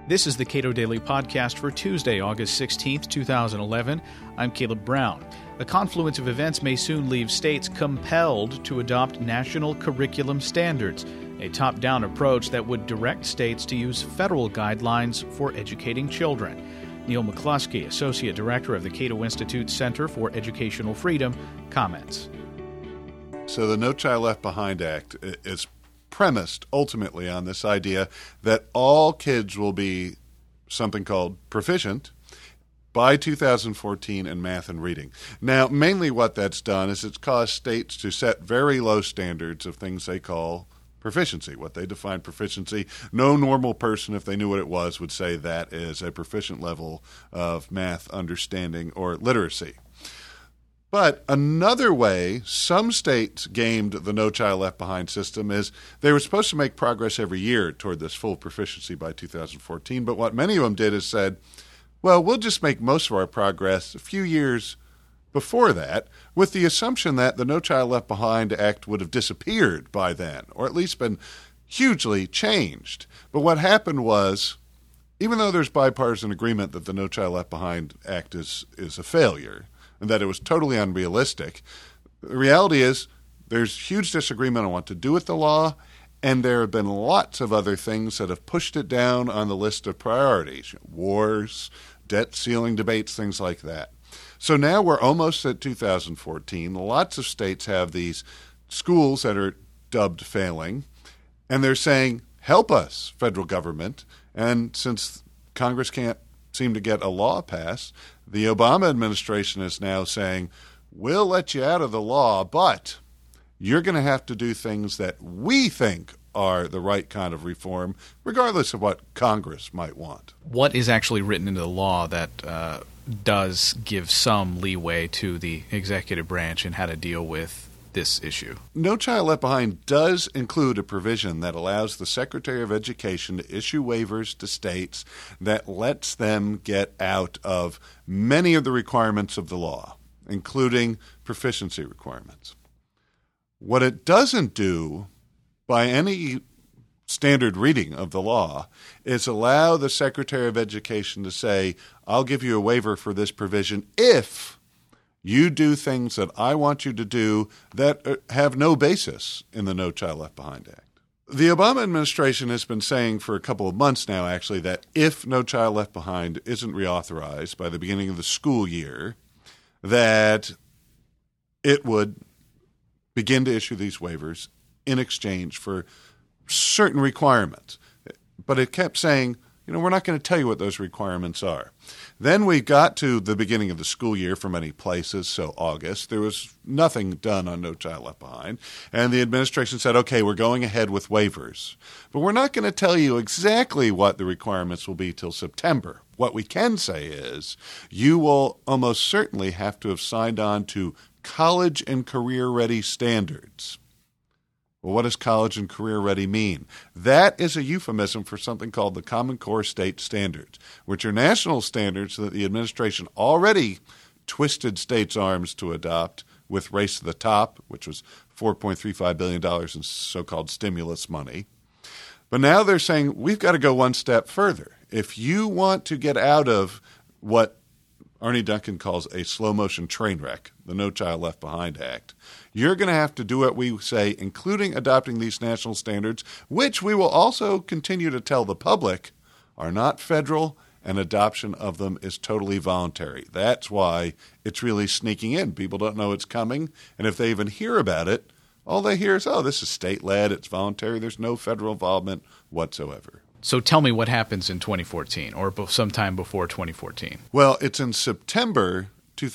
This is the Cato Daily Podcast for Tuesday, August 16th, 2011. I'm Caleb Brown. A confluence of events may soon leave states compelled to adopt national curriculum standards, a top-down approach that would direct states to use federal guidelines for educating children. Neil McCluskey, Associate Director of the Cato Institute Center for Educational Freedom, comments. So the No Child Left Behind Act is premised ultimately on this idea that all kids will be something called proficient by 2014 in math and reading. Now, mainly what that's done is it's caused states to set very low standards of things they call proficiency, what they define proficiency. No normal person, if they knew what it was, would say that is a proficient level of math understanding or literacy. But another way some states gamed the No Child Left Behind system is they were supposed to make progress every year toward this full proficiency by 2014. But what many of them did is said, well, we'll just make most of our progress a few years before that, with the assumption that the No Child Left Behind Act would have disappeared by then, or at least been hugely changed. But what happened was, even though there's bipartisan agreement that the No Child Left Behind Act is a failure, and that it was totally unrealistic, the reality is there's huge disagreement on what to do with the law, and there have been lots of other things that have pushed it down on the list of priorities, wars, debt ceiling debates, things like that. So now we're almost at 2014. Lots of states have these schools that are dubbed failing, and they're saying, help us, federal government. And since Congress can't seem to get a law passed, the Obama administration is now saying, we'll let you out of the law, but you're going to have to do things that we think are the right kind of reform, regardless of what Congress might want. What is actually written into the law that does give some leeway to the executive branch in how to deal with this issue? No Child Left Behind does include a provision that allows the Secretary of Education to issue waivers to states that lets them get out of many of the requirements of the law, including proficiency requirements. What it doesn't do, by any standard reading of the law, is allow the Secretary of Education to say, I'll give you a waiver for this provision if you do things that I want you to do that have no basis in the No Child Left Behind Act. The Obama administration has been saying for a couple of months now, actually, that if No Child Left Behind isn't reauthorized by the beginning of the school year, that it would begin to issue these waivers in exchange for certain requirements. But it kept saying, we're not going to tell you what those requirements are. Then we got to the beginning of the school year for many places, so August. There was nothing done on No Child Left Behind. And the administration said, okay, we're going ahead with waivers. But we're not going to tell you exactly what the requirements will be till September. What we can say is you will almost certainly have to have signed on to college and career-ready standards. Well, what does college and career-ready mean? That is a euphemism for something called the Common Core State Standards, which are national standards that the administration already twisted states' arms to adopt with Race to the Top, which was $4.35 billion in so-called stimulus money. But now they're saying we've got to go one step further. If you want to get out of what Arne Duncan calls a slow-motion train wreck, the No Child Left Behind Act, you're going to have to do what we say, including adopting these national standards, which we will also continue to tell the public are not federal, and adoption of them is totally voluntary. That's why it's really sneaking in. People don't know it's coming, and if they even hear about it, all they hear is, oh, this is state-led, it's voluntary, there's no federal involvement whatsoever. So tell me what happens in 2014 or sometime before 2014. Well, it's in September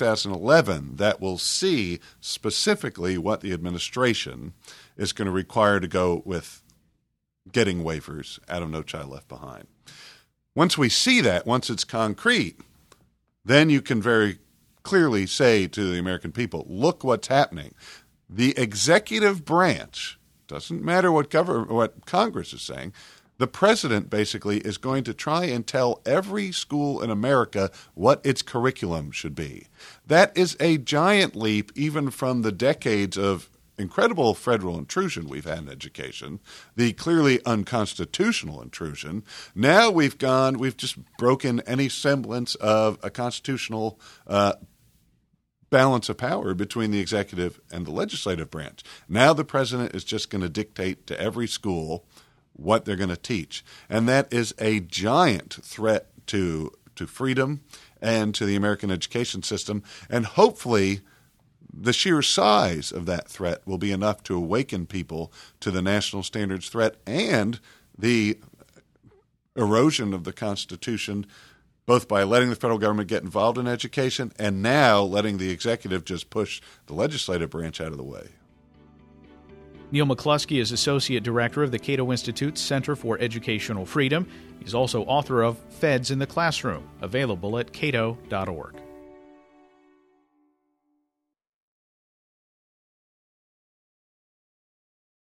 2011 that we'll see specifically what the administration is going to require to go with getting waivers out of No Child Left Behind. Once we see that, once it's concrete, then you can very clearly say to the American people, look what's happening. The executive branch, doesn't matter what Congress is saying, the president basically is going to try and tell every school in America what its curriculum should be. That is a giant leap even from the decades of incredible federal intrusion we've had in education, the clearly unconstitutional intrusion. Now we've just broken any semblance of a constitutional balance of power between the executive and the legislative branch. Now the president is just going to dictate to every school what they're going to teach. And that is a giant threat to freedom and to the American education system. And hopefully the sheer size of that threat will be enough to awaken people to the national standards threat and the erosion of the Constitution, both by letting the federal government get involved in education and now letting the executive just push the legislative branch out of the way. Neil McCluskey is Associate Director of the Cato Institute's Center for Educational Freedom. He's also author of Feds in the Classroom, available at cato.org.